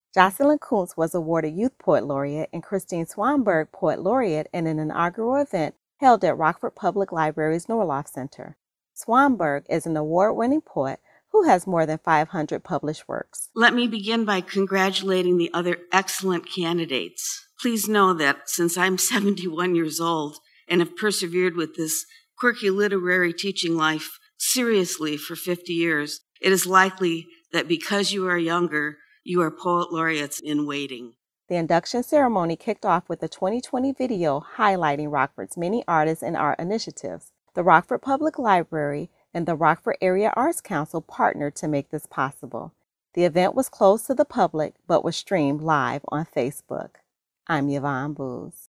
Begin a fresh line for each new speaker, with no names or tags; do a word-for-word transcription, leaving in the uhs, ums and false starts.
Jocelyn Kuntz was awarded Youth Poet Laureate and Christine Swanberg Poet Laureate in an inaugural event held at Rockford Public Library's Norloff Center. Swanberg is an award-winning poet who has more than five hundred published works.
Let me begin by congratulating the other excellent candidates. Please know that since I'm seventy-one years old and have persevered with this quirky literary teaching life seriously for fifty years, it is likely that because you are younger, you are poet laureates in waiting.
The induction ceremony kicked off with a twenty twenty video highlighting Rockford's many artists and art initiatives. The Rockford Public Library and the Rockford Area Arts Council partnered to make this possible. The event was closed to the public but was streamed live on Facebook. I'm Yvonne Booz.